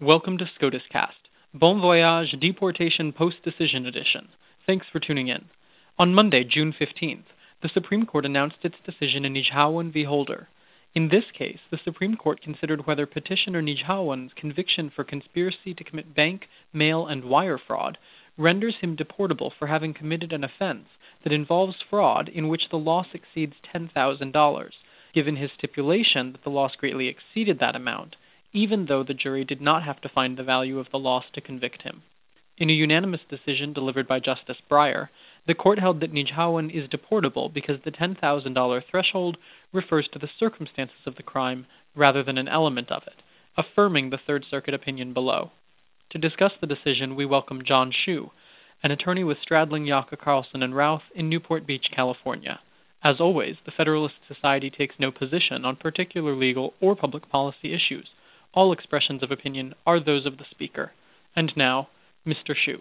Welcome to SCOTUS Cast. Bon Voyage Deportation Post-Decision Edition. Thanks for tuning in. On Monday, June 15th, the Supreme Court announced its decision in Nijhawan v. Holder. In this case, the Supreme Court considered whether petitioner Nijhawan's conviction for conspiracy to commit bank, mail, and wire fraud renders him deportable for having committed an offense that involves fraud in which the loss exceeds $10,000, given his stipulation that the loss greatly exceeded that amount, even though the jury did not have to find the value of the loss to convict him. In a unanimous decision delivered by Justice Breyer, the court held that Nijhawan is deportable because the $10,000 threshold refers to the circumstances of the crime rather than an element of it, affirming the Third Circuit opinion below. To discuss the decision, we welcome John Hsu, an attorney with Stradling, Yaka, Carlson, and Routh in Newport Beach, California. As always, the Federalist Society takes no position on particular legal or public policy issues. All expressions of opinion are those of the speaker. And now, Mr. Hsu.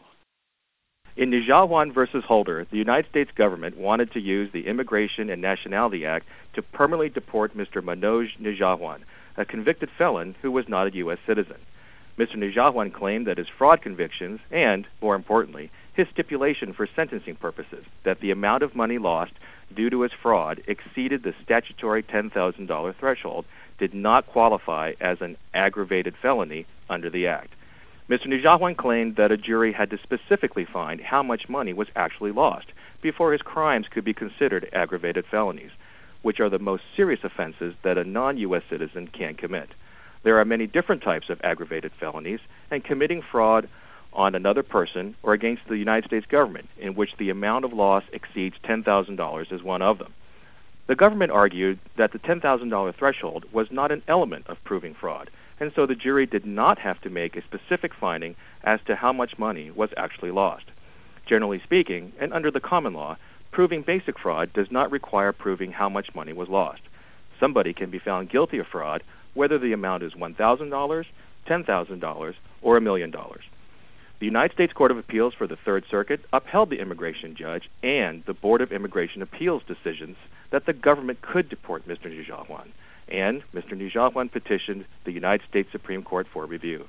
In Nijhawan v. Holder, the United States government wanted to use the Immigration and Nationality Act to permanently deport Mr. Manoj Nijhawan, a convicted felon who was not a U.S. citizen. Mr. Nijhawan claimed that his fraud convictions and, more importantly, his stipulation for sentencing purposes, that the amount of money lost due to his fraud exceeded the statutory $10,000 threshold, did not qualify as an aggravated felony under the Act. Mr. Nijhawan claimed that a jury had to specifically find how much money was actually lost before his crimes could be considered aggravated felonies, which are the most serious offenses that a non-U.S. citizen can commit. There are many different types of aggravated felonies, and committing fraud on another person or against the United States government in which the amount of loss exceeds $10,000 is one of them. The government argued that the $10,000 threshold was not an element of proving fraud, and so the jury did not have to make a specific finding as to how much money was actually lost. Generally speaking, and under the common law, proving basic fraud does not require proving how much money was lost. Somebody can be found guilty of fraud whether the amount is $1,000, $10,000, or $1 million. The United States Court of Appeals for the Third Circuit upheld the immigration judge and the Board of Immigration Appeals decisions that the government could deport Mr. Nijhawan, and Mr. Nijhawan petitioned the United States Supreme Court for review.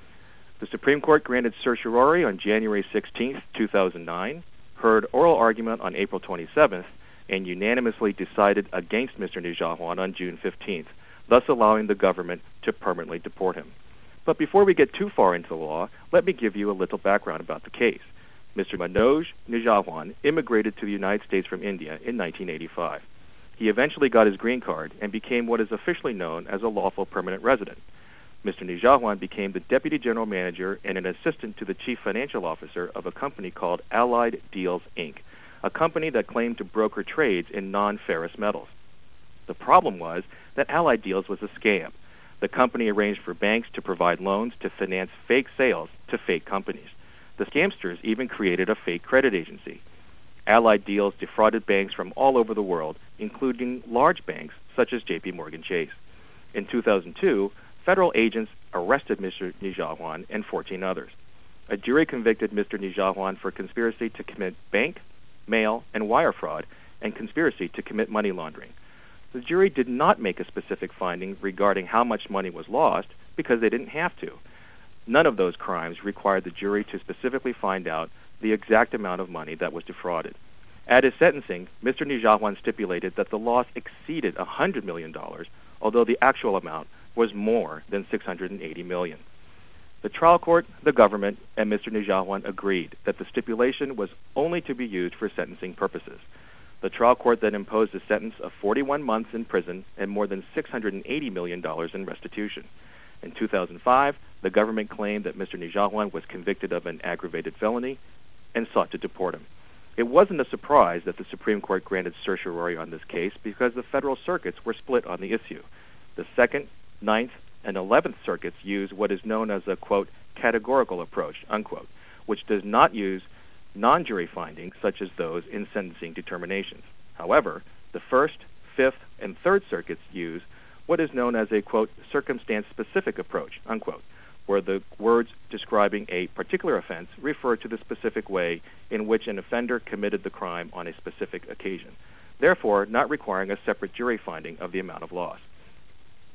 The Supreme Court granted certiorari on January 16, 2009, heard oral argument on April 27th, and unanimously decided against Mr. Nijhawan on June 15th, thus allowing the government to permanently deport him. But before we get too far into the law, let me give you a little background about the case. Mr. Manoj Nijhawan immigrated to the United States from India in 1985. He eventually got his green card and became what is officially known as a lawful permanent resident. Mr. Nijhawan became the deputy general manager and an assistant to the chief financial officer of a company called Allied Deals, Inc., a company that claimed to broker trades in non-ferrous metals. The problem was that Allied Deals was a scam. The company arranged for banks to provide loans to finance fake sales to fake companies. The scamsters even created a fake credit agency. Allied Deals defrauded banks from all over the world, including large banks such as J.P. Morgan Chase. In 2002, federal agents arrested Mr. Nijhawan and 14 others. A jury convicted Mr. Nijhawan for conspiracy to commit bank, mail, and wire fraud, and conspiracy to commit money laundering. The jury did not make a specific finding regarding how much money was lost because they didn't have to. None of those crimes required the jury to specifically find out the exact amount of money that was defrauded. At his sentencing, Mr. Nijhawan stipulated that the loss exceeded $100 million, although the actual amount was more than $680 million. The trial court, the government, and Mr. Nijhawan agreed that the stipulation was only to be used for sentencing purposes. The trial court then imposed a sentence of 41 months in prison and more than $680 million in restitution. In 2005, the government claimed that Mr. Nijhawan was convicted of an aggravated felony and sought to deport him. It wasn't a surprise that the Supreme Court granted certiorari on this case because the federal circuits were split on the issue. The 2nd, 9th, and 11th circuits use what is known as a, quote, categorical approach, unquote, which does not use non-jury findings such as those in sentencing determinations. However, the 1st, 5th, and 3rd circuits use what is known as a, quote, circumstance-specific approach, unquote, where the words describing a particular offense refer to the specific way in which an offender committed the crime on a specific occasion, therefore not requiring a separate jury finding of the amount of loss.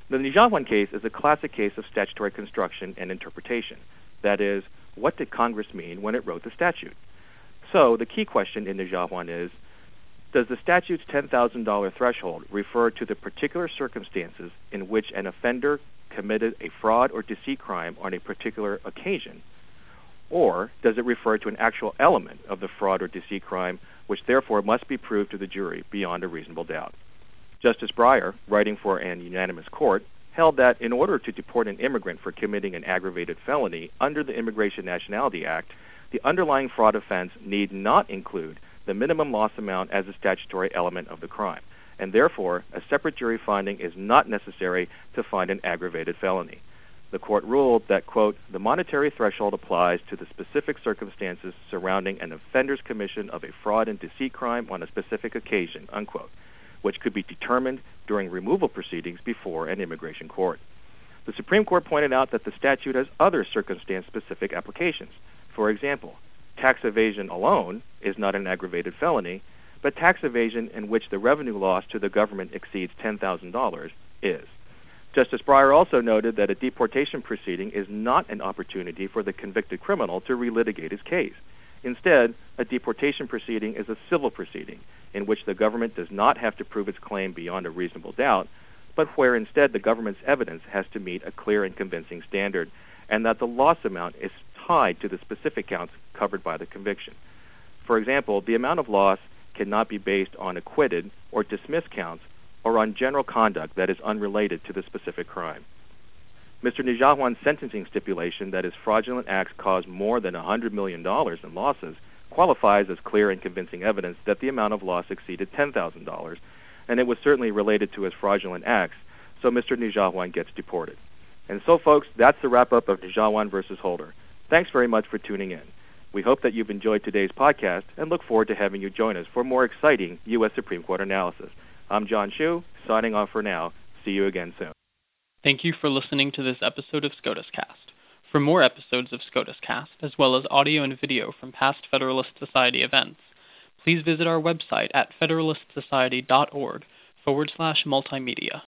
The Nijawan case is a classic case of statutory construction and interpretation. That is, what did Congress mean when it wrote the statute? So the key question in Nijawan is, does the statute's $10,000 threshold refer to the particular circumstances in which an offender committed a fraud or deceit crime on a particular occasion? Or does it refer to an actual element of the fraud or deceit crime, which therefore must be proved to the jury beyond a reasonable doubt? Justice Breyer, writing for an unanimous court, held that in order to deport an immigrant for committing an aggravated felony under the Immigration Nationality Act, the underlying fraud offense need not include the minimum loss amount as a statutory element of the crime, and therefore a separate jury finding is not necessary to find an aggravated felony. The court ruled that, quote, the monetary threshold applies to the specific circumstances surrounding an offender's commission of a fraud and deceit crime on a specific occasion, unquote, which could be determined during removal proceedings before an immigration court. The Supreme Court pointed out that the statute has other circumstance-specific applications. For example, tax evasion alone is not an aggravated felony, but tax evasion in which the revenue loss to the government exceeds $10,000 is. Justice Breyer also noted that a deportation proceeding is not an opportunity for the convicted criminal to relitigate his case. Instead, a deportation proceeding is a civil proceeding in which the government does not have to prove its claim beyond a reasonable doubt, but where instead the government's evidence has to meet a clear and convincing standard, and that the loss amount is tied to the specific counts covered by the conviction. For example, the amount of loss cannot be based on acquitted or dismissed counts or on general conduct that is unrelated to the specific crime. Mr. Nijawan's sentencing stipulation that his fraudulent acts caused more than $100 million in losses qualifies as clear and convincing evidence that the amount of loss exceeded $10,000, and it was certainly related to his fraudulent acts, so Mr. Nijawan gets deported. And so, folks, that's the wrap-up of Nijawan versus Holder. Thanks very much for tuning in. We hope that you've enjoyed today's podcast and look forward to having you join us for more exciting U.S. Supreme Court analysis. I'm John Hsu, signing off for now. See you again soon. Thank you for listening to this episode of SCOTUScast. For more episodes of SCOTUScast, as well as audio and video from past Federalist Society events, please visit our website at federalistsociety.org/multimedia.